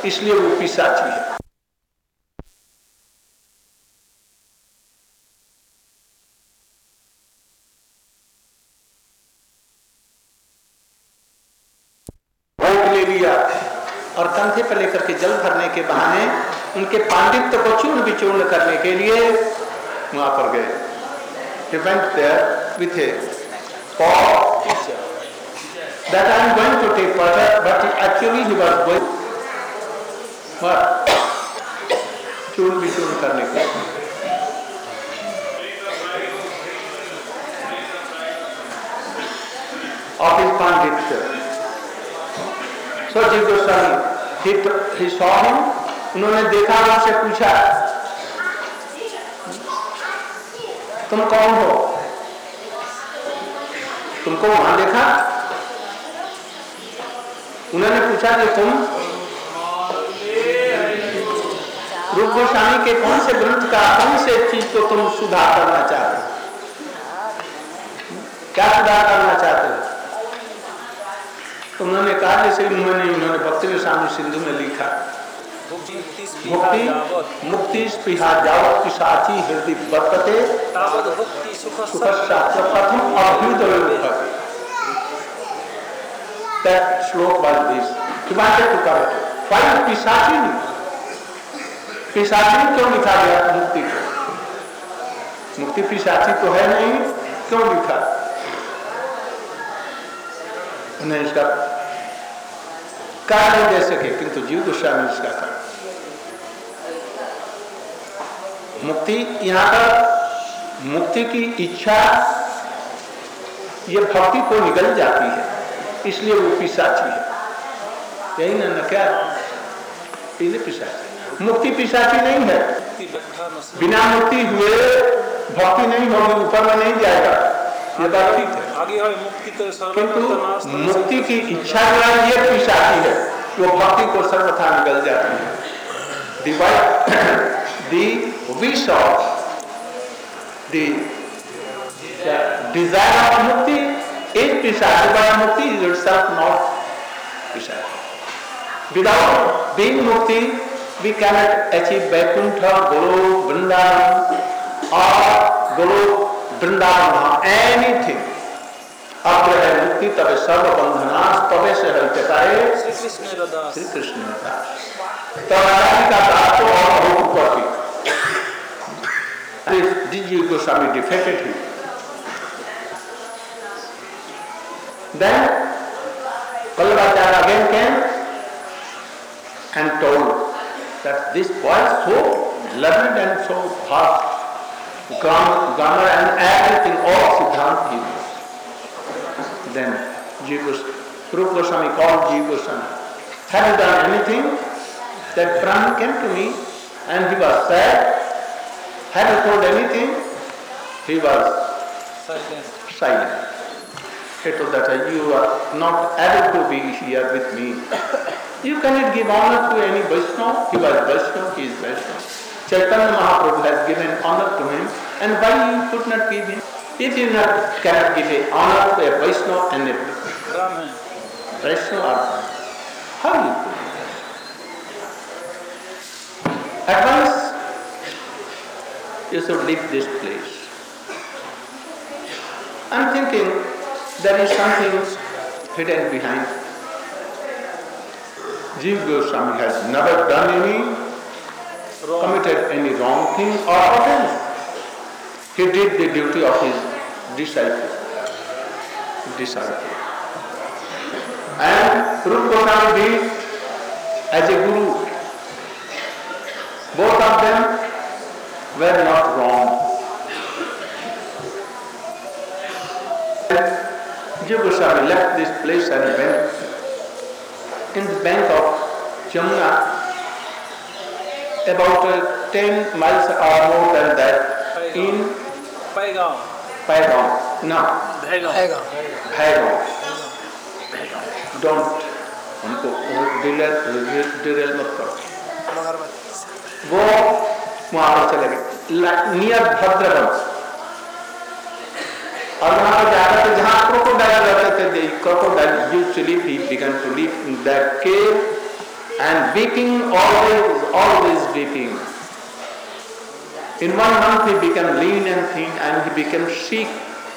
इसलिए वो पिशाची है। ले लिया और कंधे पर लेकर के जल भरने के बहाने उनके पांडित्य को चूर्ण विचूर्ण करने के लिए वहां पर गए। He went there with a pot that I am going to take further, but actually he was going चूर्ण विचूर्ण करने के of his panditya. So Jiva Goswami, he saw him, उन्होंने देखा, उनसे पूछा तुम कौन हो, तुमको वहां देखा? उन्होंने पूछा कि तुम रूप गोस्वामी के कौन से ग्रंथ का कौन से चीज को तुम सुधार करना चाहते हो, क्या सुधार करना चाहते हो? तो उन्होंने कहा जैसे इन्होंने भक्ति रसायन सिंधु में लिखा, मुक्ति स्पृहा जावत पिशाची हृदय वर्तते सुख शास्त्र प्रथम अभ्युदय भवति। That श्लोक was this. He wanted to correct it. Why पिशाची? पिशाची क्यों लिखा गया मुक्ति को? मुक्ति पिशाची तो है नहीं, क्यों लिखा? उन्हें इसका कारण नहीं दे सके, किंतु जीव गोस्वामी इसका कारण। मुक्ति, यहाँ पर मुक्ति की इच्छा ये भक्ति को निगल जाती है, इसलिए वो पिशाची है। यही ना क्या? इसलिए पिशाची। मुक्ति पिशाची नहीं है। बिना मुक्ति हुए भक्ति नहीं होगी, ऊपर में नहीं जाएगा, ये बात ठीक है। किंतु मुक्ति की इच्छा जो है ये पिशाची है, वो भक्ति को सर्वथा निगल जाती है। The wish of the desire of mukti is piशाची, but mukti is itself not piशाची. Without being mukti, we cannot achieve Vaikuntha, Golok, Vrindavan or Golok, Vrindavan, anything. अब है मुक्ति तबे सर्व बंधनास, तबे से हरिताए श्री कृष्ण दास। तो राधा का दास तो और बहुत ऊपर थी। Jiva Goswami defeated him. Then Vallabhacharya again came and told that this boy is so learned and so vast, grammar and everything, all Siddhanta he knows. Then Rupa Goswami called Jiva Goswami. Have you done anything? That Brahman came to me and he was sad. Have you told anything? He was silent. He told that you are not able to be here with me. You cannot give honor to any Vaishnava. He was Vaishnava, he is Vaishnava. Chaitanya Mahaprabhu has given honor to him, and why you could not give him? If you cannot give a honor to a Vaishnava and a Vaishnava, how you could? At once you should leave this place. I am thinking there is something hidden behind. Jiva Goswami has never committed any wrong thing or offense. He did the duty of his disciple. And Rupa Goswami did as a guru. Both of them were not wrong. Jiva Goswami left this place and went in the bank of Jamuna, about 10 miles or more than that, in Paigaon. No. Bhaigaon. Don't. उनको Daryl मत करो। वो वहाँ पर चले गए near भद्रवंश, और वहाँ पर जाकर के जहाँ क्रोकोडाइल रहते थे, crocodile usually he began to live in that cave and weeping, always weeping. In 1 month he became lean and thin and he became sick.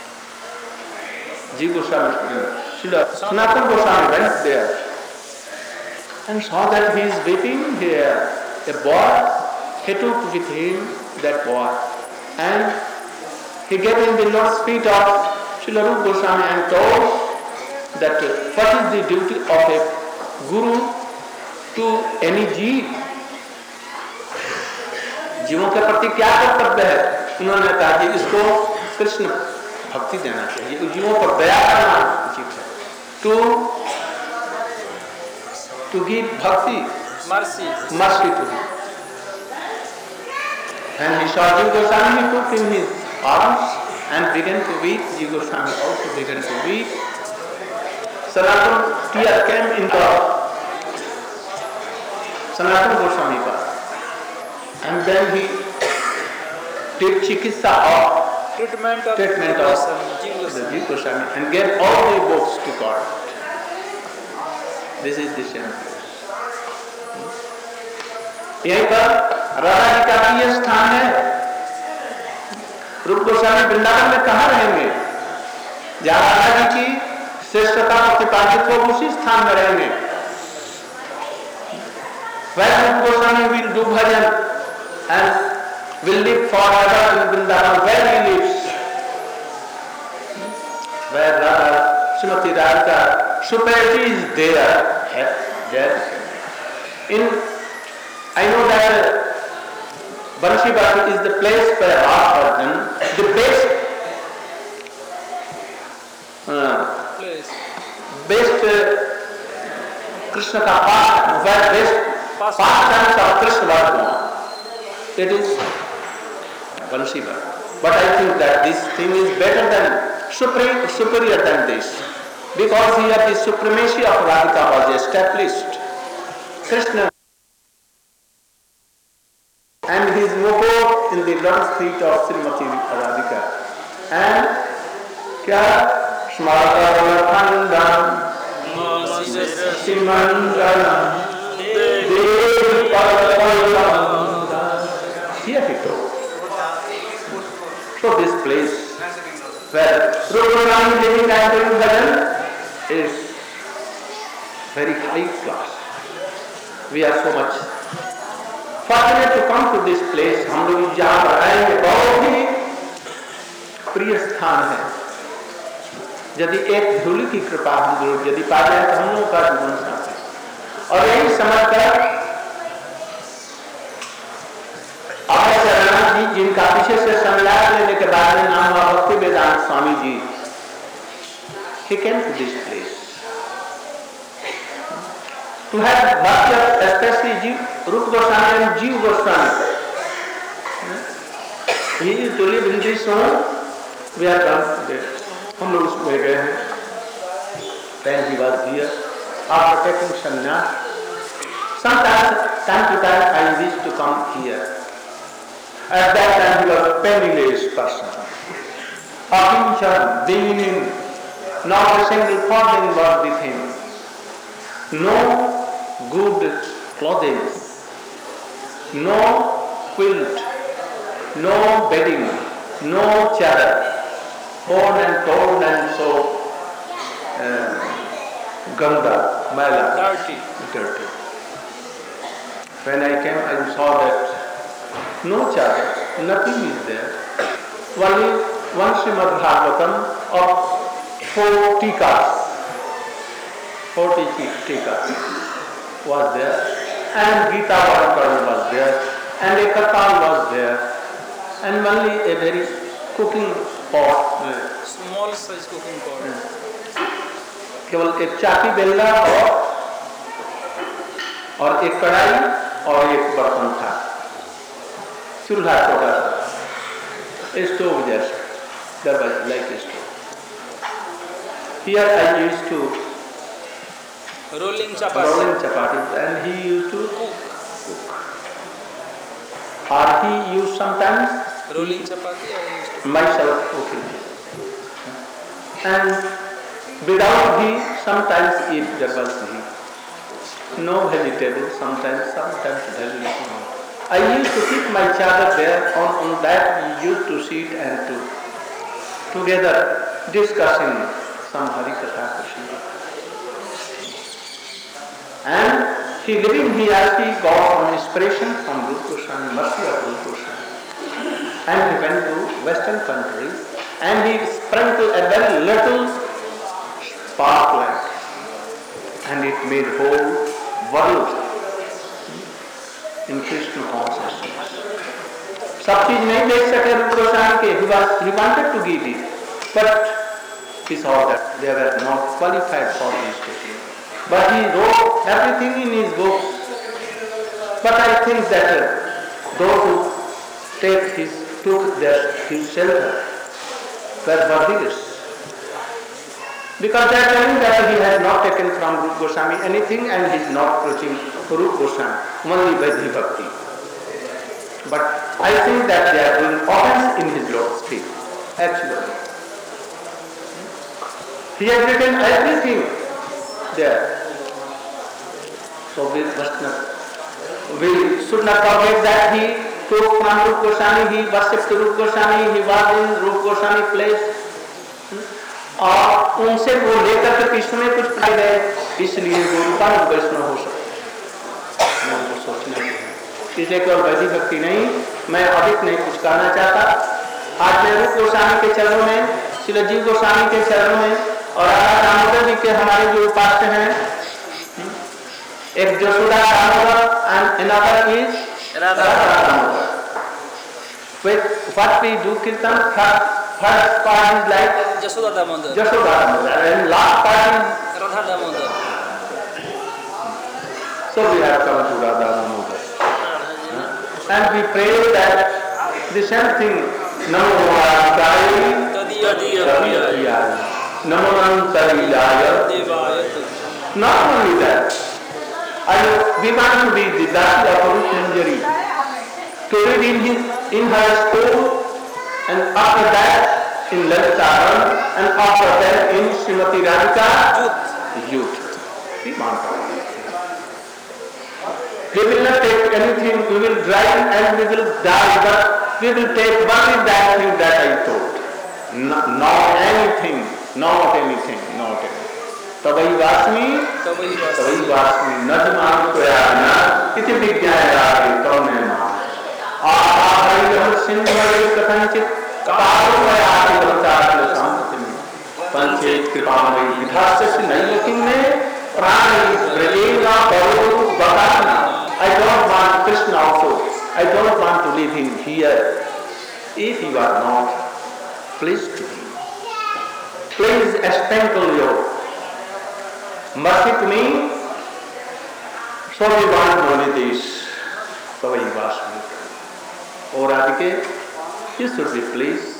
Jiva Goswami, Srila Sanatana Goswami went there and saw that he is weeping here. A boy, he took with him that boy and he gave him the Lord's feet of Srila Rupa Goswami and told that what is the duty of a guru to any jeev? जीवों के प्रति क्या कर्तव्य है? उन्होंने कहा कि इसको कृष्ण भक्ति देना चाहिए, जीवों पर दया करना उचित है। To give bhakti, mercy to him. And he saw Jiva Goswami, he took in his arms and began to weep. Jiva Goswami also began to weep. Sanatana tear came into Sanatana Goswami path. And then he did chikitsa of treatment of Jiva Goswami and gave all the books to God. This is the same. यहीं पर राधा जी का प्रिय स्थान है। रूप गोस्वामी वृंदावन में कहाँ रहेंगे? जहाँ राधा जी की श्रेष्ठता प्रतिपादित हो उसी स्थान में रहेंगे। Where Rupa Goswami will do bhajan and will live forever in Vrindavan, where he lives, where Radha, Srimati Radhika, superiority is there. I know that Bansi Bhakti is the place where Rasa Bhajan, the best Krishna ka past, where best pastimes of Krishna Bhakti. It is Bansi Bhakti. But I think that this thing is better than, superior than this. Because here the supremacy of Radhika was established. Krishna and his moko in the lotus feet of Srimati Radhika. And kya? Smarta Khandam Simandana Devi Parvalam. Here he told. So this place where Rupa living and doing bhajan is very high class. We are so much fortunate to come to this place. हम लोग जहाँ पर आएंगे बहुत ही प्रिय स्थान है। यदि एक धूलि की कृपा हम लोग यदि पा जाए तो हम लोगों का जीवन साथ है। और यही समझकर अभय चरणानंद जी जिनका पीछे से संन्यास लेने के बाद में नाम हुआ भक्ति वेदांत Swami ji, he came to this place to have bhakti, especially Rupa Goswami and Jiva Goswami. He is to live in this home. We are come there. हम लोग उसमें गए हैं। When he was here, after taking sannyas, sometimes time to time I used to come here. At that time he was a penniless person. A pincher, being not a single farthing was with him. No good clothing, no quilt, no bedding, no chair, torn and so ganda, mala, dirty. When I came, I saw that no chair, nothing is there. Only one Srimad Bhagavatam of 4 tikas, 40 tikas was there, and Gita Varakar was there, and a Katal was there, and only a very cooking pot. Small size cooking pot. केवल एक चाकी बेलना और एक कढ़ाई और एक बर्तन था, चूल्हा छोटा सा, स्टोव जैसा, that was like a stove. Here I used to rolling chapatis, and he used to cook. Or he used sometimes rolling chapati myself cooking. And without ghee, sometimes eat there was ghee. no vegetable, sometimes very little. I used to keep my chadar there, on that we used to sit and to together discussing some Hari Katha Krishna. And he actually got some inspiration from Rupa Goswami, mercy of Rupa Goswami. And he went to Western countries and he sprinkled a very little sparklight and it made whole world in Krishna consciousness. सब चीज नहीं देख सके रूप गोस्वामी के, he wanted to give it, but he saw that they were not qualified for this teaching. But he wrote everything in his books. But I think that those who took his shelter were worthless. Because they are telling that he has not taken from Rupa Goswami anything and he is not preaching Rupa Goswami, only Vaidhi Bhakti. But I think that they are doing offense in his Lord's feet, actually. He has written everything there. So we should not forget that he took from Rupa Goswami, he worshipped Rupa Goswami, he was in Rupa Goswami place. और उनसे वो लेकर के कृष्ण में कुछ पाए गए, इसलिए वो रूपानुग वैष्णव हो सकते। मैं उनको सोचना चाहिए। इसलिए केवल वैदिक भक्ति नहीं, मैं अधिक नहीं कुछ कहना चाहता। आज मैं रूप गोस्वामी के चरणों में, श्री जीव गोस्वामी के चरणों में और राधा दामोदर जी के हमारे जो उपास्य हैं, एक Jasoda Damodar and another is Radha Damodar. With what we do kirtan, first part is like Jasoda Damodar. Jasoda Damodar, and last part is Radha Damodar. So we have come to Radha Damodar. And we pray that the same thing, Namo Vajrayi Tadiyapiyaya, Namo Antarilaya Devaya. Not only that, we want to be the Dasi of Rup Manjari, to read in her school, and after that in Lalitaran, and after that in Srimati Radhika youth. We want to. We will not take anything, we will drive and we will die, but we will take only that thing that I told. Not anything, not anything. तवई वास्मी नजमान Prayana इति विज्ञायाति तौने मान आहारियम सिंधुवै कथंचित कारुणयाति वंचाति शांतिमे पंचे कृपामयि विधास्य नैलकिन्ने प्राणी ब्रजेना बरो Bakana. I don't want Krishna also. I don't want to leave him here. If you are not pleased to him, please sprinkle your mercy to me, so we want only this. Tavai Vasmi. O Radhike, you should be pleased.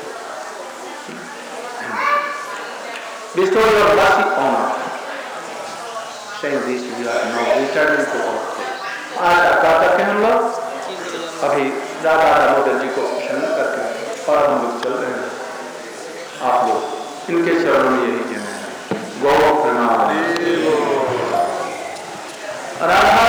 Bestow your mercy on us. Saying this, we are now returning to our place. आज प्रातः करके हम लोग अभी राधा दामोदर जी को प्रसन्न करके और हम लोग चल रहे हैं। आप लोग इनके चरणों में यही कहना है। गौ प्रणाम। राधा